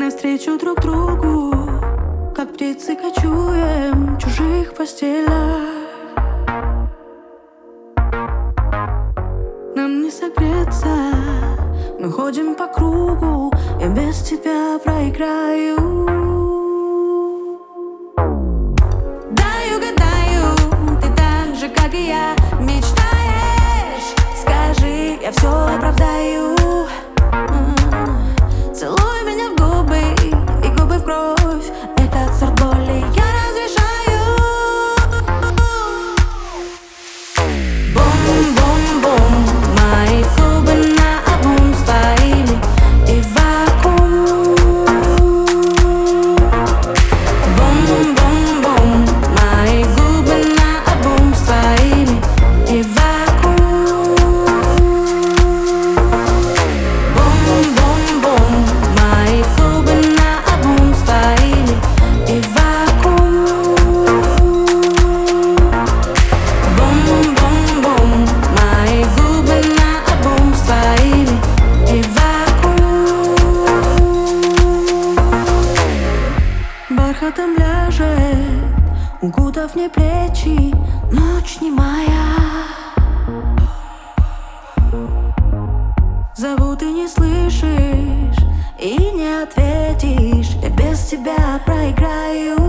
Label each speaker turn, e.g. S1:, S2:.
S1: навстречу друг другу, как птицы кочуем в чужих постелях. Нам не согреться, мы ходим по кругу, я без тебя проиграю. Дай угадаю, ты так же, как и я, мечтаешь. Скажи, я все оправдаю. Целуй меня в губы и губы в кровь. Этот сорт боли я разрешаю. Бум-бум-бум, мои губы наобум с твоими и вакуум. Бум-бум-бум, мои губы наобум с твоими и вакуум. Бум-бум-бум, мои губы наобум с твоими и вакуум. Бум-бум-бум, мои губы наобум с твоими и вакуум. Бархатом ляжет, укутав мне плечи, ночь немая. Зову, ты не слышишь и не ответишь, я без тебя проиграю.